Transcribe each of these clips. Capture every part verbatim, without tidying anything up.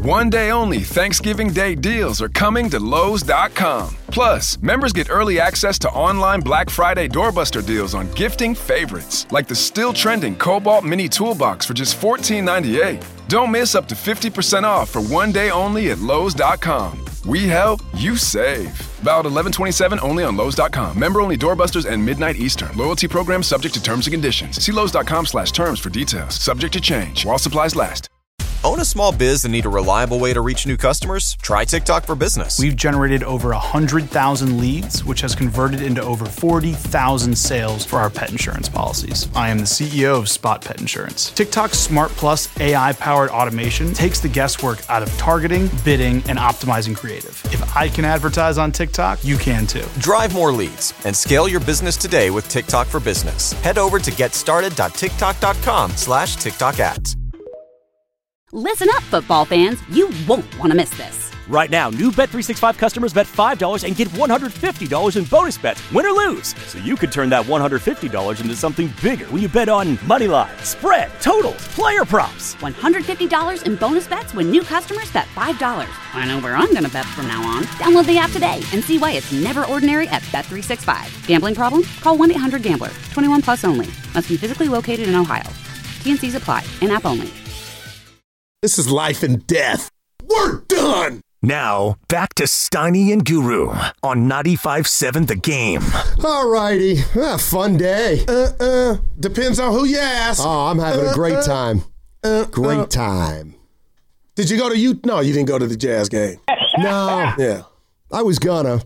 One-day only Thanksgiving Day deals are coming to Lowe's dot com. Plus, members get early access to online Black Friday doorbuster deals on gifting favorites, like the still-trending Cobalt Mini Toolbox for just fourteen ninety-eight. Don't miss up to fifty percent off for one day only at Lowe's dot com. We help, you save. Valid eleven twenty-seven only on Lowe's dot com. Member-only doorbusters and midnight Eastern. Loyalty program subject to terms and conditions. See Lowe's dot com slash terms for details. Subject to change while supplies last. Own a small biz and need a reliable way to reach new customers? Try TikTok for Business. We've generated over one hundred thousand leads, which has converted into over forty thousand sales for our pet insurance policies. I am the C E O of Spot Pet Insurance. TikTok's Smart Plus A I-powered automation takes the guesswork out of targeting, bidding, and optimizing creative. If I can advertise on TikTok, you can too. Drive more leads and scale your business today with TikTok for Business. Head over to getstarted.tiktok.com slash TikTok ads. Listen up, football fans. You won't want to miss this. Right now, new Bet three sixty-five customers bet five dollars and get one hundred fifty dollars in bonus bets, win or lose. So you could turn that one hundred fifty dollars into something bigger when you bet on money line, spread, totals, player props. one hundred fifty dollars in bonus bets when new customers bet five dollars. I know where I'm going to bet from now on. Download the app today and see why it's never ordinary at Bet three sixty-five. Gambling problem? Call one eight hundred gambler. twenty-one plus only. Must be physically located in Ohio. T and C's apply. In-app only. This is life and death. We're done. Now, back to Steiny and Guru on ninety-five seven The Game. All righty. Ah, fun day. Uh, uh, depends on who you ask. Oh, I'm having uh, a great uh, time. Uh, great uh, time. Did you go to you? No, you didn't go to the Jazz game. No. Yeah. I was gonna.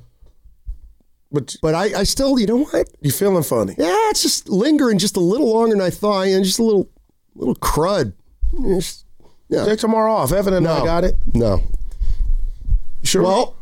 But but I, I still, you know what? You feeling funny? Yeah, it's just lingering just a little longer than I thought. And just a little little crud. Just, yeah. Take tomorrow off. Evan and no. I got it. No. Sure. Well,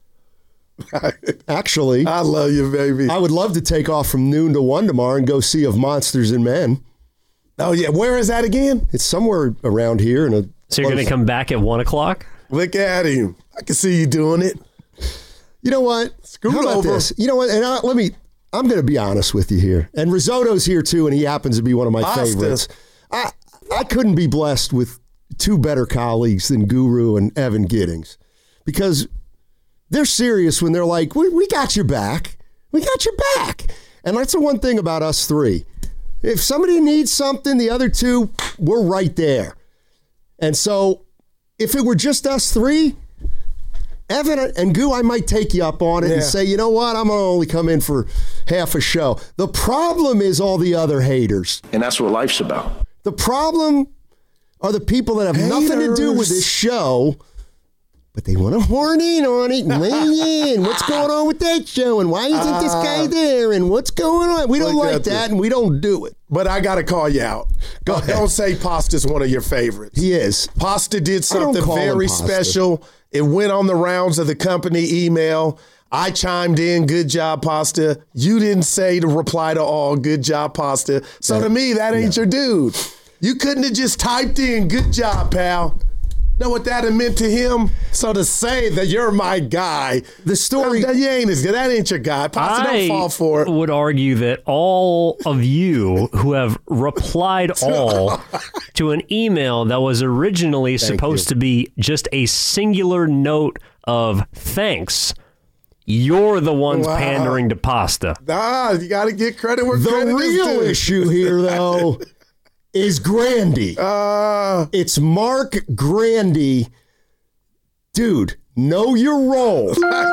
actually, I love you, baby. I would love to take off from noon to one tomorrow and go see Of Monsters and Men. Oh, yeah. Where is that again? It's somewhere around here. In a so you're going to come back at one o'clock? Look at him. I can see you doing it. You know what? Screw How it about over. this? You know what? And I, let me, I'm going to be honest with you here. And Risotto's here too, and he happens to be one of my Pasta. favorites. I, I couldn't be blessed with two better colleagues than Guru and Evan Giddings, because they're serious when they're like, we, we got your back. We got your back. And that's the one thing about us three. If somebody needs something, the other two, we're right there. And so if it were just us three, Evan and Goo, I might take you up on it yeah. and say, you know what, I'm going to only come in for half a show. The problem is all the other haters. And that's what life's about. The problem are the people that have haters. nothing to do with this show, but they want to horn in on it and weigh in. What's going on with that show? And why isn't uh, this guy there? And what's going on? We don't like that, and we don't do it. But I got to call you out. Go ahead. Don't say Pasta's one of your favorites. He is. Pasta did something very special. It went on the rounds of the company email. I chimed in, good job, Pasta. You didn't say to reply to all, good job, Pasta. So that, to me, that ain't yeah. your dude. You couldn't have just typed in, good job, pal. Know what that meant to him? So to say that you're my guy, the story, that, you ain't, that ain't your guy. Pasta, don't fall for it. I would argue that all of you who have replied all to an email that was originally Thank supposed you. to be just a singular note of thanks, you're the ones wow. pandering to Pasta. Nah, you got to get credit where the credit is due. The real issue here, though, is Grandy. Uh, it's Mark Grandy. Dude, know your role.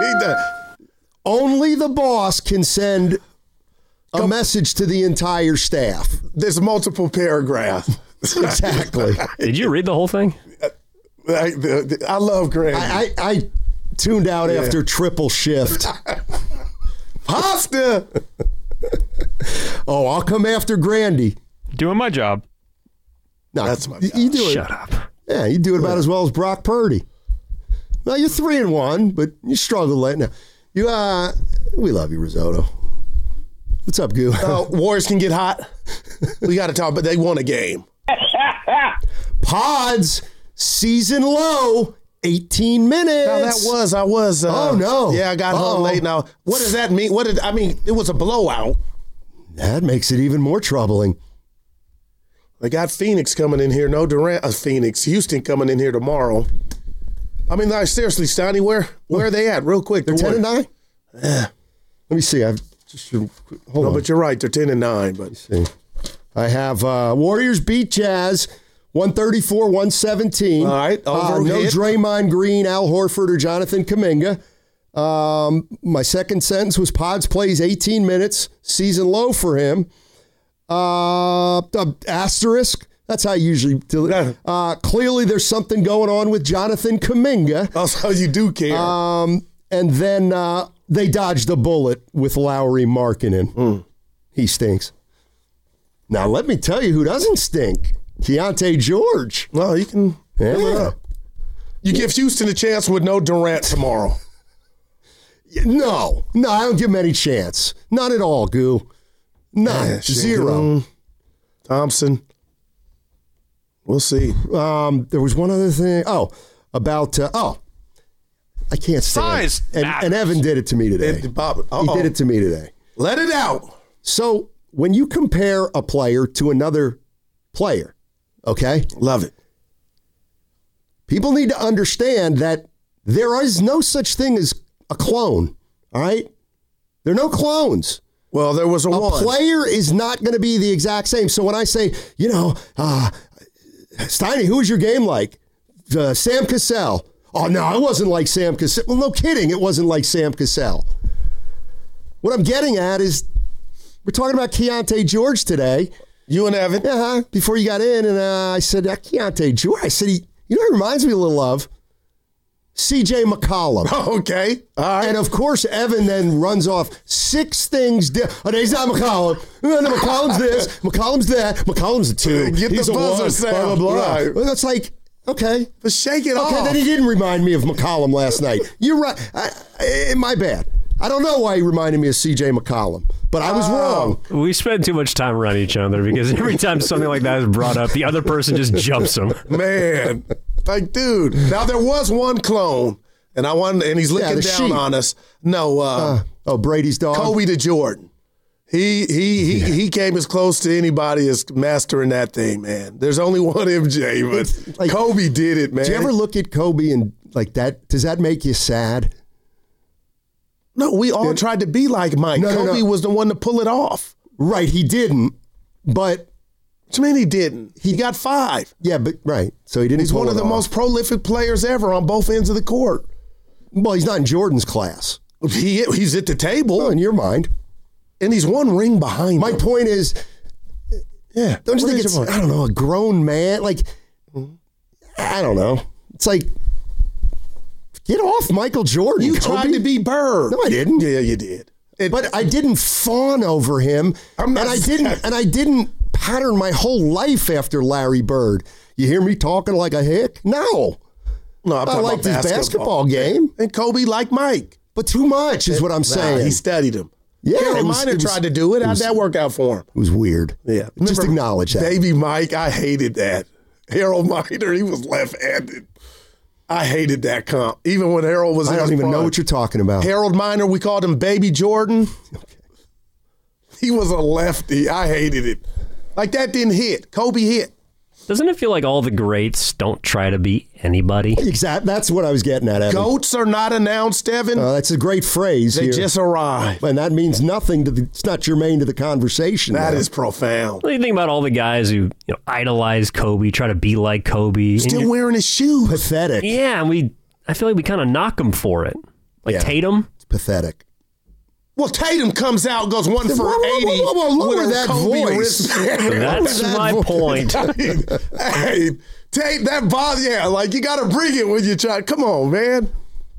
Only the boss can send a Go. message to the entire staff. There's multiple paragraphs. Exactly. Did you read the whole thing? I, I love Grandy. I, I, I tuned out yeah. after triple shift. Pasta! Oh, I'll come after Grandy. Doing my job. No, that's my job. You do it. Shut up. Yeah, you do it about yeah. as well as Brock Purdy. Well, you're three and one, but you struggle late now. You, uh, we love you, Risotto. What's up, Goo? Uh, Warriors can get hot. We got to talk, but they won a game. Pods season low, eighteen minutes. No, that was I was. Uh, oh no! Yeah, I got Uh-oh. home late. Now, what does that mean? What did I mean? It was a blowout. That makes it even more troubling. They got Phoenix coming in here. No Durant. Uh, Phoenix, Houston coming in here tomorrow. I mean, like, seriously, Steiny, where where are they at? Real quick. They're ten and nine. Yeah. Let me see. I've just hold no, on. but you're right. They're ten and nine. But Let's see. I have uh, Warriors beat Jazz one thirty-four one seventeen. All right. Uh, no Draymond Green, Al Horford, or Jonathan Kuminga. Um, my second sentence was Pods plays eighteen minutes, season low for him. Uh, uh, asterisk. That's how I usually do it. Uh, clearly, there's something going on with Jonathan Kuminga. That's how you do care. Um, and then uh, they dodged a bullet with Lowry Markkanen. Mm. He stinks. Now, let me tell you who doesn't stink. Keontae George. No, you can. Yeah. You give Houston a chance with no Durant tomorrow. No. No, I don't give him any chance. None at all, Goo. None. Yeah, Zero. Sengun, Thompson. We'll see. Um, there was one other thing. Oh, about, uh, oh, I can't stand Size it. And, and Evan did it to me today. It, Bob, he did it to me today. Let it out. So when you compare a player to another player, okay? Love it. People need to understand that there is no such thing as a clone, all right? There are no clones. Well, there was a, a one. player is not going to be the exact same. So when I say, you know, uh, Steiny, who was your game like? Uh, Sam Cassell. Oh, no, it wasn't like Sam Cassell. Well, no kidding. It wasn't like Sam Cassell. What I'm getting at is we're talking about Keontae George today. You and Evan. Yeah, uh-huh, before you got in. And uh, I said, uh, Keontae George. I said, he, you know what it reminds me a little of? C J McCollum. Okay. All right. And of course, Evan then runs off six things. Di- oh, he's not McCollum. No, no, McCollum's this. McCollum's that. McCollum's a two. Get he's the a buzzer one. sound. Blah, blah, blah. Right. Well, that's like, okay. But shake it okay, off. Okay, then he didn't remind me of McCollum last night. You're right. I, I, my bad. I don't know why he reminded me of C J McCollum, but I was oh. wrong. We spend too much time around each other because every time something like that is brought up, the other person just jumps him. Man. Like, dude. Now, there was one clone. And I want, and he's looking yeah, down sheep. on us. No, uh, uh, oh, Brady's dog, Kobe to Jordan. He he he yeah. he came as close to anybody as mastering that thing, man. There's only one M J, but like, Kobe did it, man. Do you ever look at Kobe and like that? Does that make you sad? No, we all it, tried to be like Mike. No, Kobe no, no. was the one to pull it off. Right, he didn't, but. What do you mean he didn't? He got five. Yeah, but right. So he didn't. He's pull one of it the off. most prolific players ever on both ends of the court. Well, he's not in Jordan's class. He he's at the table. Oh, in your mind. And he's one ring behind My him. point is, yeah. Don't you think it's, I don't know, a grown man? Like, I don't know. It's like, get off Michael Jordan, You Kobe. tried to be Bird. No, I didn't. Yeah, you did. It, but I didn't fawn over him. I'm not and I didn't and I didn't pattern my whole life after Larry Bird. You hear me talking like a hick? No. No, I'm I talking liked about his basketball game. And Kobe liked Mike. But too much is what I'm saying. Nah, he studied him. Yeah, Harold it was- Miner it was- tried to do it. it How'd was- that work out for him? It was weird. Yeah. Just Remember acknowledge that. Baby Mike, I hated that. Harold Miner, he was left-handed. I hated that comp. Even when Harold was I in don't his even know prime. what you're talking about. Harold Miner, we called him Baby Jordan. Okay. He was a lefty. I hated it. Like, that didn't hit. Kobe hit. Doesn't it feel like all the greats don't try to be anybody? Exactly. That's what I was getting at, Evan. Goats are not announced, Evan. Uh, that's a great phrase they here. just arrive. And that means nothing to the, it's not germane to the conversation. That though. is profound. What do you think about all the guys who you know, idolize Kobe, try to be like Kobe? Still wearing his shoes. Pathetic. Yeah, and we, I feel like we kind of knock them for it. Like Yeah. Tatum. It's pathetic. Well, Tatum comes out, goes one for Whoa, whoa, eighty. whoa, whoa, whoa, lower with a that Kobe voice. wristband. That's that my voice? point. Hey, Tate, that ball, yeah, like you got to bring it when you try. Come on, man.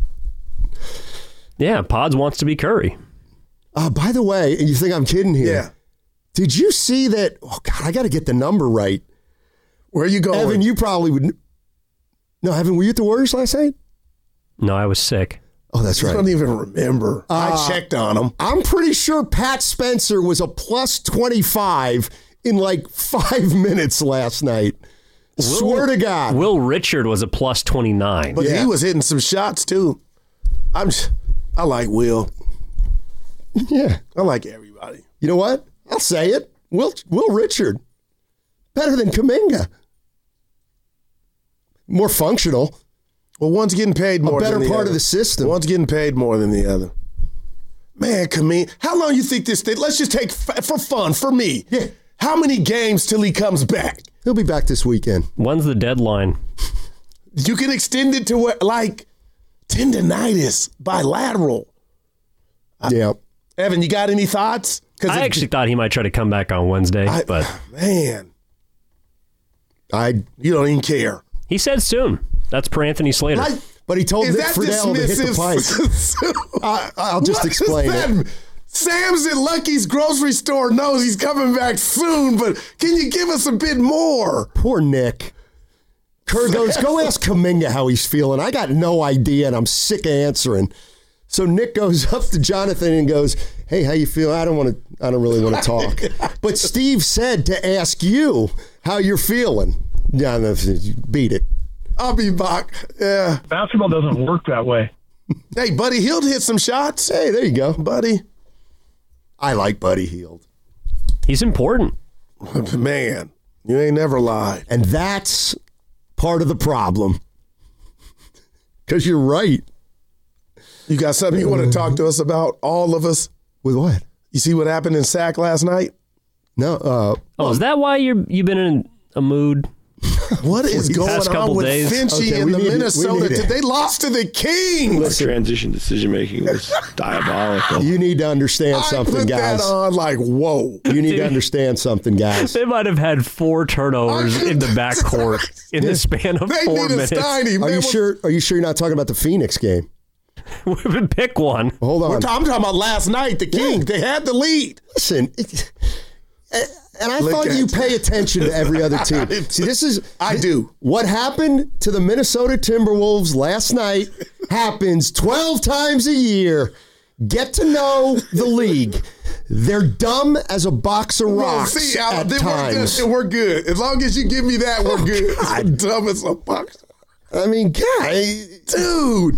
Yeah, Pods wants to be Curry. Uh, by the way, you think I'm kidding here? Yeah. Did you see that? Oh, God, I got to get the number right. Where are you going? Evan, you probably would. No, Evan, were you at the Warriors last night? No, I was sick. Oh, that's I right. don't even remember. Uh, I checked on him. I'm pretty sure Pat Spencer was a plus twenty-five in like five minutes last night. Will, Swear to God. Will Richard was a plus twenty-nine. But Yeah. he was hitting some shots, too. I'm. I like Will. Yeah. I like everybody. You know what? I'll say it. Will Will Richard. Better than Kuminga. More functional. Well, one's getting paid more a better than the part other. of the system. One's getting paid more than the other. Man, Kaminga, how long you think this thing? Let's just take f- for fun, for me. Yeah. How many games till he comes back? He'll be back this weekend. When's the deadline? You can extend it to what, like tendonitis, bilateral. Yeah. Evan, you got any thoughts? I actually thought he might try to come back on Wednesday, I, but man, I you don't even care. he said soon. That's per Anthony Slater. Like, But he told is Nick that Friedel to hit the pipe. dismissive? I, I'll just What explain is it. that? Sam's at Lucky's grocery store knows he's coming back soon, but can you give us a bit more? Poor Nick. Kerr goes, go ask Kuminga how he's feeling. I got no idea, and I'm sick of answering. So Nick goes up to Jonathan and goes, hey, how you feel? I don't want to. I don't really want to talk. But Steve said to ask you how you're feeling. Jonathan, beat it. I'll be back. Yeah. Basketball doesn't work that way. Hey, Buddy Hield hit some shots. Hey, there you go. Buddy. I like Buddy Hield. He's important. Man, you ain't never lied. And that's part of the problem. Because you're right. You got something you want to talk to us about, all of us? With what? You see what happened in Sac last night? No. Uh, Oh, is that why you're you've been in a mood? What is going past on couple with days? Finchie Okay, and we the need it. We Minnesota? need it. They lost to the Kings. Transition decision making was diabolical. You need to understand I something, put guys. that on like, whoa. You need to understand something, guys. They might have had four turnovers in the backcourt in the span of They four need a minutes. Steiny. Are Man, you what- sure? Are you sure you're not talking about the Phoenix game? Pick one. Hold We're on. talking, I'm talking about last night, the Kings. They had the lead. Listen, it- and I Look thought at you it. pay attention to every other team. See, this is I do. What happened to the Minnesota Timberwolves last night happens twelve times a year. Get to know the league. They're dumb as a box of Well, rocks see, Al, at then times. We're good. We're good. As long as you give me that, we're good. I'm dumb as a box. I mean, guy, dude.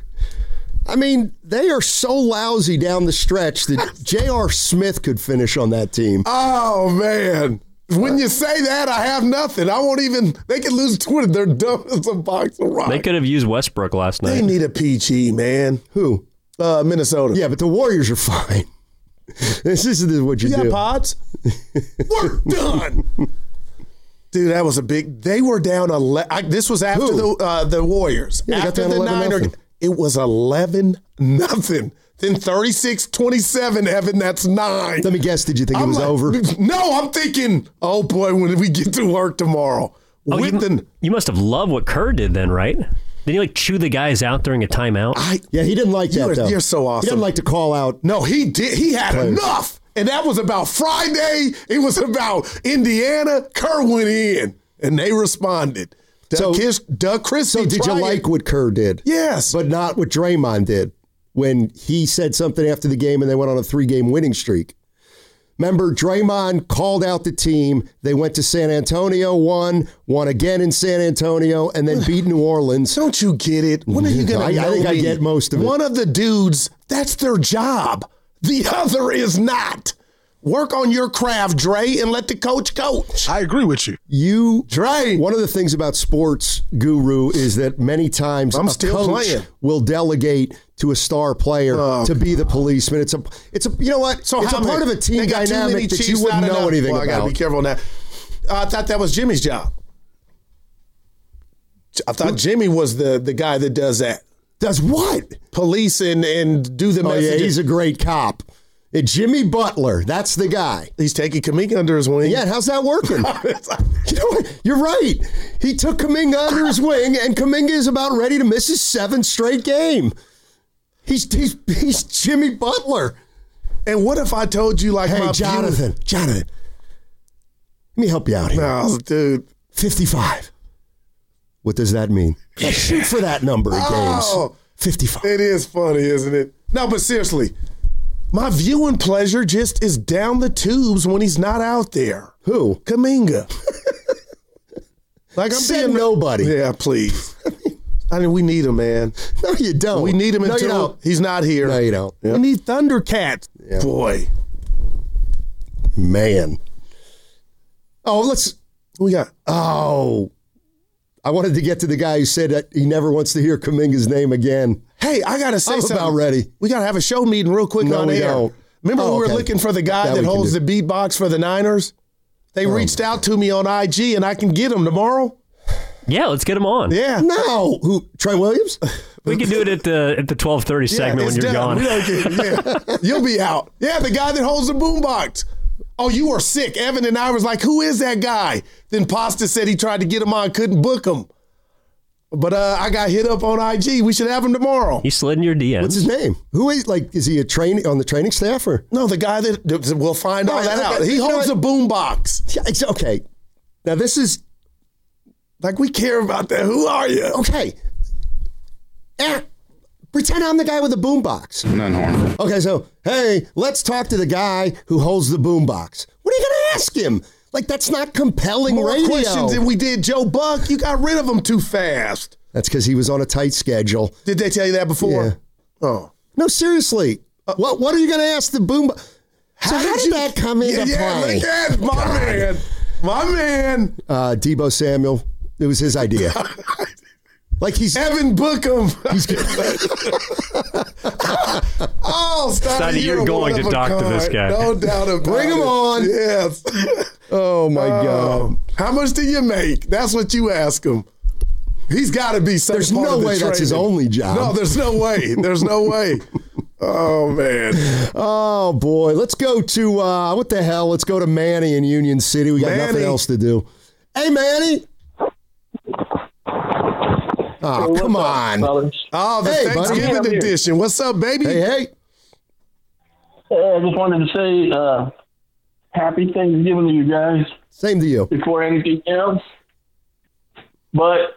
I mean, they are so lousy down the stretch that J R. Smith could finish on that team. Oh, man. When you say that, I have nothing. I won't even, they could lose twenty. They're dumb as a box of rocks. They could have used Westbrook last They night. need a Peachy, man. Who? Uh, Minnesota. Yeah, but the Warriors are fine. This is what you, You got do. pods? We're done. Dude, that was a big. They were down eleven. This was after Who? the uh, the Warriors. Yeah, they got after down the eleven Niner, nothing. it was eleven nothing. Then thirty-six twenty-seven. Evan, that's nine. Let me guess. Did you think it I'm was like, over? No, I'm thinking. Oh boy, when we get to work tomorrow. Oh, With you, the, you must have loved what Kerr did then, right? Did he like chew the guys out during a timeout? I, Yeah, he didn't like that, You're- though. you're so awesome. He didn't like to call out. no, he did. He had Players. enough, and that was about Friday. It was about Indiana. Kerr went in, and they responded. Doug, So- Kish, Doug Christie. So did you tried like it. what Kerr did? Yes. But not what Draymond did when he said something after the game and they went on a three-game winning streak. Remember, Draymond called out the team. They went to San Antonio, won, won again in San Antonio, and then beat New Orleans. Don't you get it? When are you going I- to I know think I me? get most of it. One of the dudes, that's their job. The other is not. Work on your craft, Dre, and let the coach coach. I agree with you. You, Dre. One of the things about sports, Guru, is that many times I'm a still coach playing. will delegate to a star player Oh, to be the policeman. It's a, it's a, you know what? So it's how a part many- of a team they got too many dynamic that you Chiefs, wouldn't not know enough. anything well, I about. gotta be careful on that. Uh, I thought that was Jimmy's job. I thought Jimmy was the, the guy that does that. Does what? Police and, and do the Oh, messages. yeah, he's a great cop. Uh, Jimmy Butler, that's the guy. He's taking Kuminga under his wing. Yeah, how's that working? You know what? You're right. He took Kuminga under his wing, and Kuminga is about ready to miss his seventh straight game. He's he's he's Jimmy Butler. And what if I told you like Hey, my Jonathan, view- Jonathan, let me help you out here. No, dude. fifty-five. What does that mean? Yeah, shoot for that number of games. Oh, fifty-five. it is funny, isn't it? No, but seriously, my viewing pleasure just is down the tubes when he's not out there. Who? Kuminga. Like I'm Said being nobody. Yeah, please. I mean, we need him, man. No, you don't. We need him No, you until don't. he's not here. No, you don't. We need Thundercats. Yeah. Boy, Man. Oh, let's. we got. Oh, I wanted to get to the guy who said that he never wants to hear Kuminga's name again. Hey, I got to say I'm something. about ready. We got to have a show meeting real quick No, on we air. don't. Remember Oh, we were okay. looking for the guy That that we can holds do. the beatbox for the Niners? They Oh, reached out to me on I G, and I can get him tomorrow. Yeah, let's get him on. Yeah. No. Who? Trey Williams? We can do it at the at the twelve thirty segment yeah, when it's you're done. gone. We don't get, yeah. You'll be out. Yeah, the guy that holds the boombox. Oh, you were sick. Evan and I was like, who is that guy? Then Pasta said he tried to get him on, couldn't book him. But uh, I got hit up on I G. We should have him tomorrow. He slid in your D Ms. What's his name? Who is like? Is he a train on the training staff or? No, the guy that, that we'll find all Right, that okay, out. He you know holds a what? boombox. Yeah, it's okay. Now this is Like we care about that. Who are you? okay. Eh, pretend I'm the guy with the boombox. None harmful. Okay, so hey, let's talk to the guy who holds the boombox. What are you going to ask him? Like that's not compelling More radio. questions than we did Joe Buck. You got rid of him too fast. That's because he was on a tight schedule. Did they tell you that before? Yeah. Oh. No, seriously. Uh, what What are you going to ask the boombox? So how, did, you- that come into yeah, yeah, play? look at my man. My man. Uh, Debo Samuel. It was his idea. Like he's Evan Bookham. he's Oh, Stoney, Sonny, you're a going one to of a talk to this kind. guy. No doubt about it. Bring him on. Yes. oh my god. Um, how much do you make? That's what you ask him. He's got to be some There's part no of the way that's his training. only job. No, there's no way. There's no way. Oh man. Oh boy, let's go to uh, what the hell? Let's go to Manny in Union City. We got Manny. nothing else to do. Hey, Manny. Oh, Hey, come what's up, on. fellas? Oh, the Hey, buddy. Thanksgiving I'm here. edition. What's up, baby? Hey, hey. Hey, I just wanted to say uh, happy Thanksgiving to you guys Same to you. before anything else. But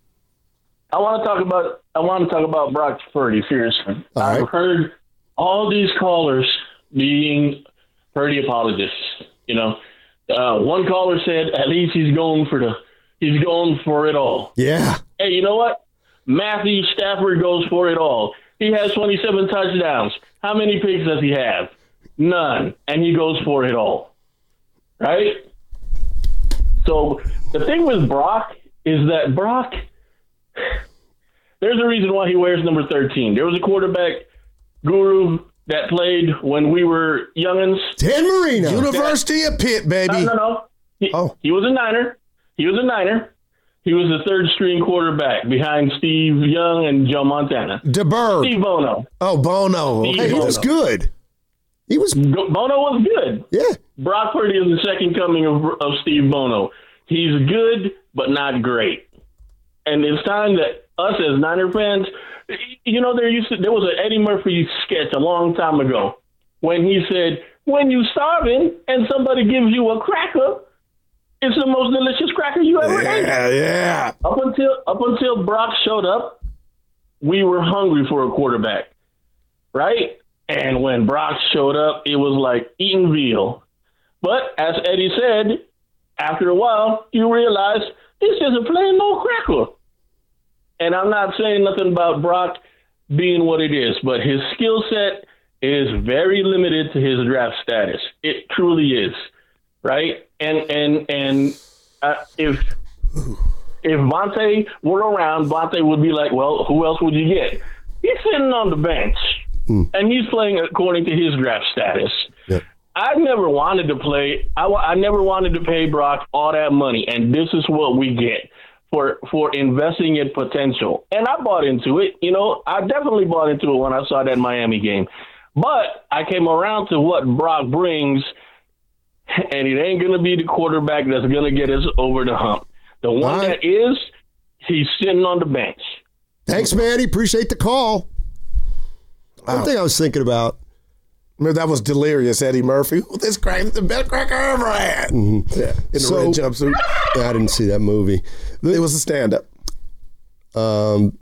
I want to talk about I want to talk about Brock Purdy seriously. All I've right. heard all these callers being Purdy apologists. You know, uh, one caller said at least he's going for the he's going for it all. Yeah. Hey, you know what? Matthew Stafford goes for it all. He has twenty-seven touchdowns. How many picks does he have? None. And he goes for it all. Right? So the thing with Brock is that Brock, there's a reason why he wears number thirteen. There was a quarterback guru that played when we were youngins. Dan Marino. University of Pitt, baby. No, no, no. He, Oh. he was a Niner. He was a Niner. He was the third string quarterback behind Steve Young and Joe Montana. DeBerg. Steve Bono. Oh, Bono. Steve Hey, he was Bono. good. He was, Go- Bono was good. yeah. Brock Purdy is the second coming of, of Steve Bono. He's good, but not great. And it's time that us as Niner fans, you know, there used to, there was an Eddie Murphy sketch a long time ago when he said, when you starving and somebody gives you a cracker, it's the most delicious cracker you ever ate. Yeah, yeah. Up until up until Brock showed up, we were hungry for a quarterback, right? And when Brock showed up, it was like eating veal. But as Eddie said, after a while, you realize this is a plain old cracker. And I'm not saying nothing about Brock being what it is, but his skill set is very limited to his draft status. It truly is, right? And and and uh, if if Vontae were around, Vontae would be like, well, who else would you get? He's sitting on the bench, and he's playing according to his draft status. Yep. I never wanted to play. I, wa- I never wanted to pay Brock all that money, and this is what we get for for investing in potential. And I bought into it. You know, I definitely bought into it when I saw that Miami game. But I came around to what Brock brings, and it ain't going to be the quarterback that's going to get us over the hump. The one All right. that is, he's sitting on the bench. Thanks, Manny. Appreciate the call. One thing I was thinking about. Remember, that was delirious, Eddie Murphy. Ooh, this crack is the best cracker I ever had. Mm-hmm. Yeah, in the So- red jumpsuit. I didn't see that movie. It was a stand-up. Um,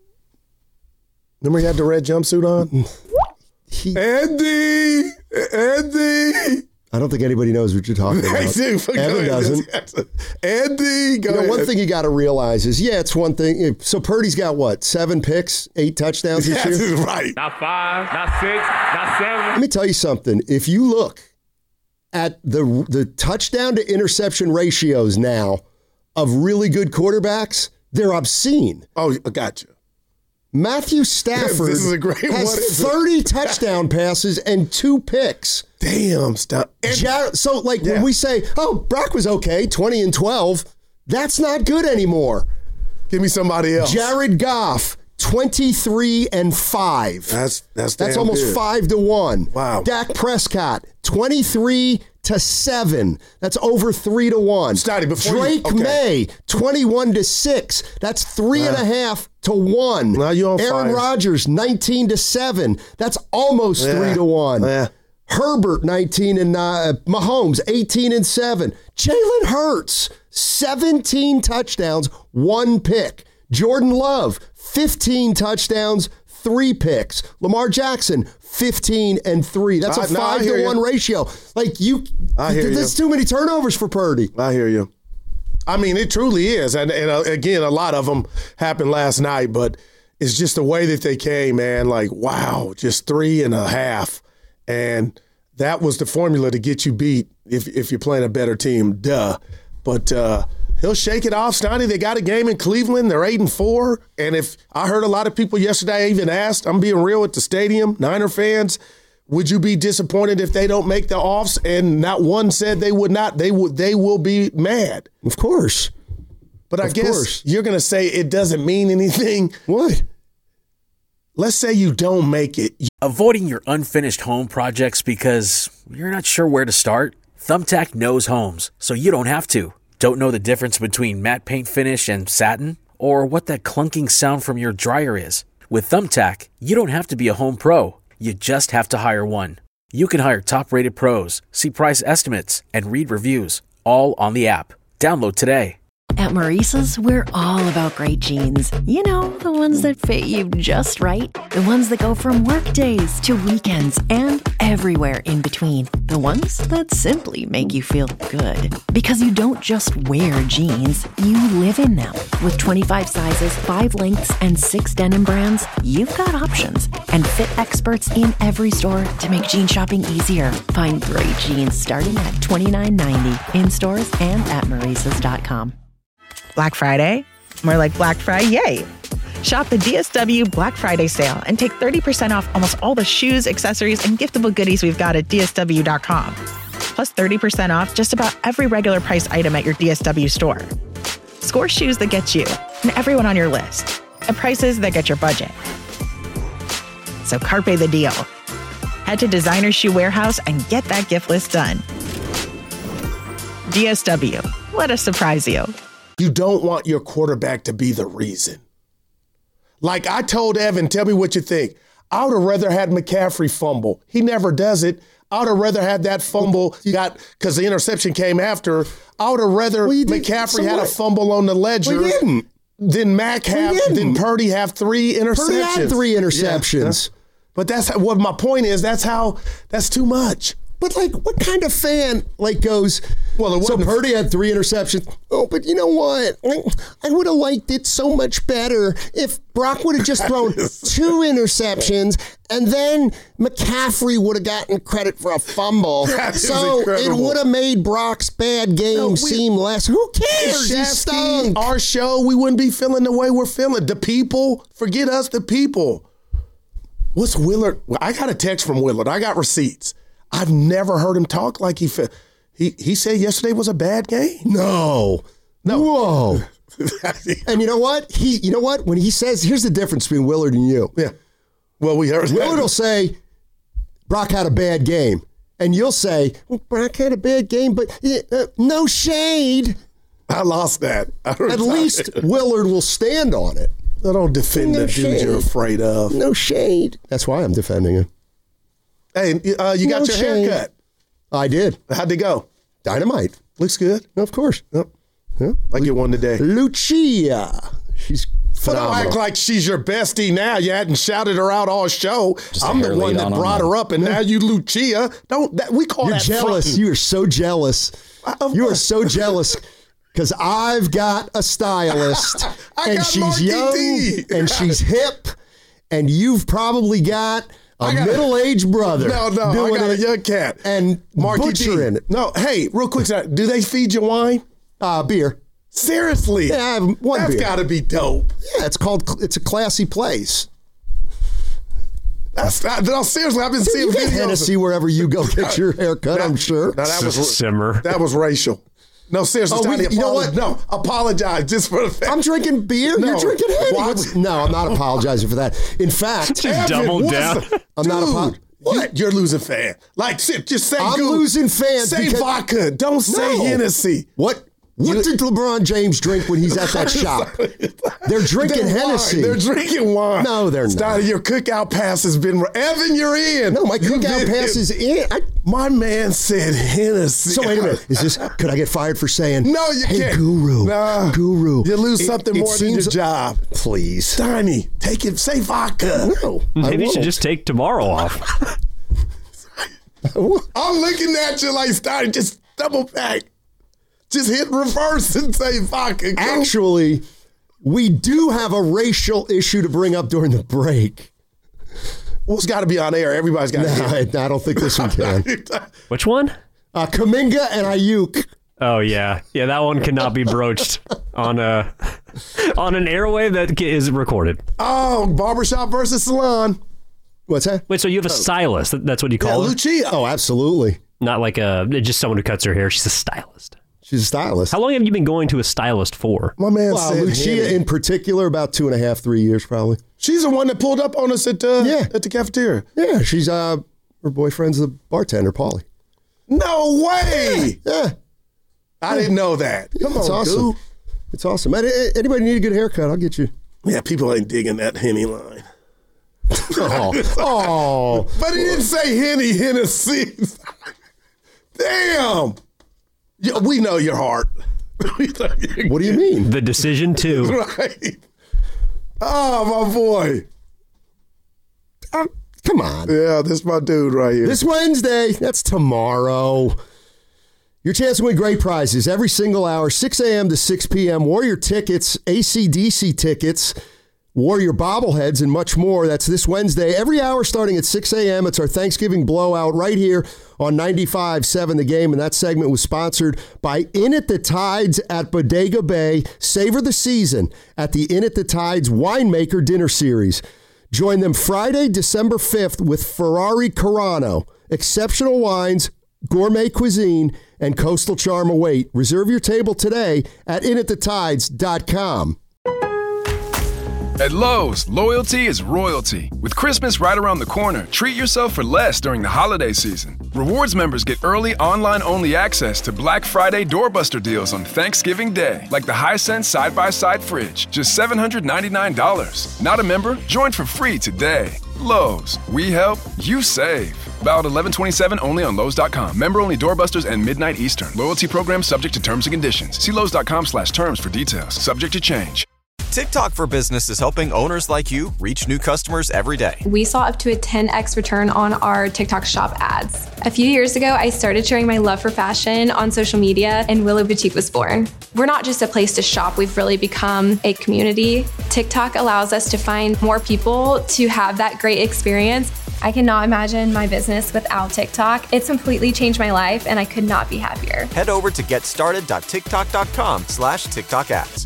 Remember he had the red jumpsuit on? he, Andy! Andy! I don't think anybody knows what you're talking about. Hey, dude, go Evan ahead. doesn't. Andy, go You know, ahead. one thing you got to realize is, yeah, it's one thing. if- So Purdy's got what, seven picks, eight touchdowns this Yes, year? right. Not five, not six, not seven. Let me tell you something. If you look at the the touchdown to interception ratios now of really good quarterbacks, They're obscene. Oh, I got you. Matthew Stafford this is a great has thirty touchdown passes and two picks. Damn, stop. Jared, so, like, yeah. when we say, oh, Brock was okay, twenty and twelve, that's not good anymore. Give me somebody else. Jared Goff, twenty-three and five. That's that's That's almost good. five to one. Wow. Dak Prescott, twenty-three to seven. That's over three to one. Stoddy, before Drake you, okay. May, twenty-one to six. That's three uh, and a half to one. Now you on Aaron fire. Rodgers, nineteen to seven. That's almost yeah. three to one. Yeah. Herbert, nineteen and nine. Mahomes, eighteen and seven. Jalen Hurts, seventeen touchdowns, one pick. Jordan Love, fifteen touchdowns, three picks. Lamar Jackson, fifteen and three. That's a I, no, five I hear to one you. ratio. Like you, I hear there's you. too many turnovers for Purdy. I hear you. I mean, it truly is. And, and uh, again, a lot of them happened last night, but it's just the way that they came, man. Like, wow, just three and a half. And that was the formula to get you beat if if you're playing a better team. Duh. But uh, he'll shake it off, Stoney. They got a game in Cleveland. They're eight and four. And if I heard a lot of people yesterday even asked, I'm being real at the stadium, Niner fans, would you be disappointed if they don't make the offs? And not one said they would not. They would. They will be mad. Of course. But I of guess course. you're going to say it doesn't mean anything. What? Let's say you don't make it. Avoiding your unfinished home projects because you're not sure where to start? Thumbtack knows homes, so you don't have to. Don't know the difference between matte paint finish and satin? Or what that clunking sound from your dryer is? With Thumbtack, you don't have to be a home pro. You just have to hire one. You can hire top-rated pros, see price estimates, and read reviews, all on the app. Download today. At Maurice's, we're all about great jeans. You know, the ones that fit you just right. The ones that go from work days to weekends and everywhere in between. The ones that simply make you feel good. Because you don't just wear jeans, you live in them. With twenty-five sizes, five lengths, and six denim brands, you've got options. And fit experts in every store to make jean shopping easier. Find great jeans starting at twenty-nine ninety in stores and at Maurices dot com. Black Friday? More like Black Friday, yay! Shop the D S W Black Friday sale and take thirty percent off almost all the shoes, accessories, and giftable goodies we've got at D S W dot com. Plus thirty percent off just about every regular price item at your D S W store. Score shoes that get you and everyone on your list at prices that get your budget. So carpe the deal. Head to Designer Shoe Warehouse and get that gift list done. D S W, let us surprise you. You don't want your quarterback to be the reason. Like I told Evan, tell me what you think. I would have rather had McCaffrey fumble. He never does it. I would have rather had that fumble got because the interception came after. I would have rather well, McCaffrey so had a fumble on the ledger. We didn't. Then Mac have. Then Purdy have three interceptions. Purdy had three interceptions. Yeah. But that's what my point is. That's how. That's too much. But, like, what kind of fan, like, goes, well, so Purdy had three interceptions. Oh, but you know what? I, I would have liked it so much better if Brock would have just thrown two interceptions and then McCaffrey would have gotten credit for a fumble. That so it would have made Brock's bad game no, we, seem less. Who cares? He stunk. Our show, we wouldn't be feeling the way we're feeling. The people, forget us, the people. What's Willard? Well, I got a text from Willard. I got receipts. I've never heard him talk like he fe- he he said yesterday was a bad game. No. No. Whoa. And you know what? He you know what? When he says, here's the difference between Willard and you. Yeah. Well, we heard Willard will say, Brock had a bad game. And you'll say, well, Brock had a bad game, but uh, no shade. I lost that. I At least Willard will stand on it. I don't defend no the dude you're afraid of. No shade. That's why I'm defending him. Hey, uh, you got no your shade. haircut. I did. How'd it go? Dynamite. Looks good. Of course. Yep. Yep. I get one today. Lucia. She's phenomenal. Well, don't act like she's your bestie now. You hadn't shouted her out all show. Just I'm the one that on brought on her up, and yeah. now you Lucia. Don't that, we call You're that jealous. fronting. You are so jealous. You are so jealous. Because I've got a stylist, and she's Marky young, D. and she's hip, and you've probably got a middle-aged brother. No, no, I got a young cat. And Marky butchering D. it. No, hey, real quick, do they feed you wine? Uh, beer. Seriously. Yeah, I have one That's beer. got to be dope. Yeah, it's called, it's a classy place. That's not, no, seriously, I've been seeing you get videos. Hennessy wherever you go get your haircut, Now- I'm sure. now that was Simmer. That was racial. No, seriously, Oh, we- Tiny, you know apologize. No, apologize just for the fact. I'm drinking beer. No, You're drinking Henny. what? No, I'm not apologizing for that. In fact, Just double what's down. the- I'm not Dude, apo- What? You're losing fan. Like, shit, just say I'm goo. losing fans Say because- vodka. Don't say No. Hennessy. What? What did LeBron James drink when he's at that shop? They're drinking They're Hennessy. Wine. They're drinking wine. No, they're Style, not. your cookout pass has been. Evan, you're in. No, my You cookout did pass it. is in. I, My man said Hennessy. so wait a minute. Is this? Could I get fired for saying? No, you hey, can't. Guru. Nah. Guru. You lose It- something it more than your seems- job. Please. Tiny, take it. Say vodka. No. Maybe I you should won't. just take tomorrow off. I'm looking at you like Steiny, just double back. Just hit reverse and say vodka. Go. Actually, we do have a racial issue to bring up during the break. Well, it's got to be on air. Everybody's got to No, I, I don't think this one can. Which one? Uh, Kaminga and Ayuk. Oh yeah, yeah. That one cannot be broached on a on an airwave that is recorded. Oh, barbershop versus salon. What's that? Wait, so you have a stylist? That- That's what you Yeah, call her? Lucia. Oh, absolutely. Not like a just someone who cuts her hair. She's a stylist. She's a stylist. How long have you been going to a stylist for? My man Wow, said Lucia Henny. in particular, about two and a half, three years probably. She's the one that pulled up on us at uh, Yeah. at the cafeteria. Yeah, she's uh her boyfriend's the bartender, Paulie. No way. Yeah, I didn't know that. Come it's on, awesome. dude. It's awesome. Any- Anybody need a good haircut? I'll get you. Yeah, people ain't digging that Henny line. Oh, oh. But he didn't say Henny, Hennessy. Damn. Yeah, we know your heart. What do you mean? The decision too. Right. Oh, my boy. Uh, come on. Yeah, this is my dude right here. This Wednesday, that's tomorrow. Your chance to win great prizes every single hour, six a.m. to six p.m. Warrior tickets, A C D C tickets, Warrior bobbleheads, and much more. That's this Wednesday, every hour starting at six a.m. It's our Thanksgiving blowout right here on ninety-five point seven The Game. And that segment was sponsored by In at the Tides at Bodega Bay. Savor the season at the In at the Tides Winemaker Dinner Series. Join them Friday, December fifth with Ferrari Carano. Exceptional wines, gourmet cuisine, and coastal charm await. Reserve your table today at in at the tides dot com. At Lowe's, loyalty is royalty. With Christmas right around the corner, treat yourself for less during the holiday season. Rewards members get early online-only access to Black Friday doorbuster deals on Thanksgiving Day, like the Hisense side-by-side fridge, just seven hundred ninety-nine dollars. Not a member? Join for free today. Lowe's, we help, you save. Valid eleven twenty-seven only on Lowe's dot com. Member only doorbusters and midnight Eastern. Loyalty program subject to terms and conditions. See Lowe's dot com slash terms for details. Subject to change. TikTok for Business is helping owners like you reach new customers every day. We saw up to a ten x return on our TikTok shop ads. A few years ago, I started sharing my love for fashion on social media, and Willow Boutique was born. We're not just a place to shop, we've really become a community. TikTok allows us to find more people to have that great experience. I cannot imagine my business without TikTok. It's completely changed my life, and I could not be happier. Head over to getstarted.tiktok.com slash TikTok ads.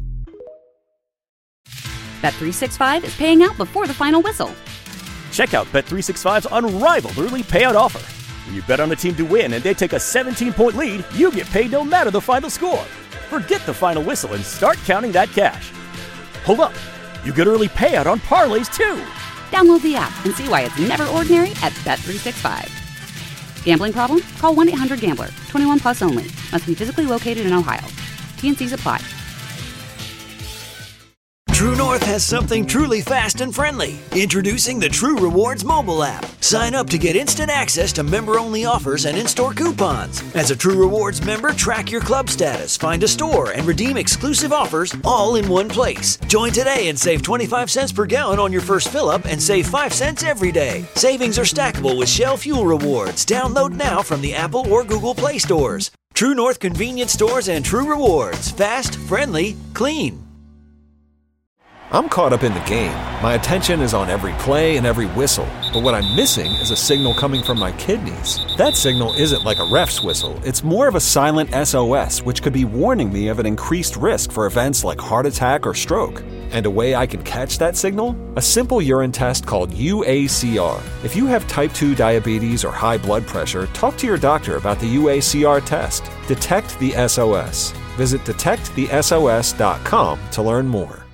Bet three sixty-five is paying out before the final whistle. Check out Bet three sixty-five's unrivaled early payout offer. When you bet on a team to win and they take a seventeen-point lead, you get paid no matter the final score. Forget the final whistle and start counting that cash. Hold up, you get early payout on parlays too. Download the app and see why it's never ordinary at Bet three sixty-five. Gambling problem? Call one eight hundred gambler. twenty-one plus only. Must be physically located in Ohio. T N Cs apply. True North has something truly fast and friendly. Introducing the True Rewards mobile app. Sign up to get instant access to member-only offers and in-store coupons. As a True Rewards member, track your club status, find a store, and redeem exclusive offers all in one place. Join today and save twenty-five cents per gallon on your first fill-up and save five cents every day. Savings are stackable with Shell Fuel Rewards. Download now from the Apple or Google Play stores. True North convenience stores and True Rewards. Fast, friendly, clean. I'm caught up in the game. My attention is on every play and every whistle. But what I'm missing is a signal coming from my kidneys. That signal isn't like a ref's whistle. It's more of a silent S O S, which could be warning me of an increased risk for events like heart attack or stroke. And a way I can catch that signal? A simple urine test called U A C R. If you have type two diabetes or high blood pressure, talk to your doctor about the U A C R test. Detect the S O S. Visit detect the S O S dot com to learn more.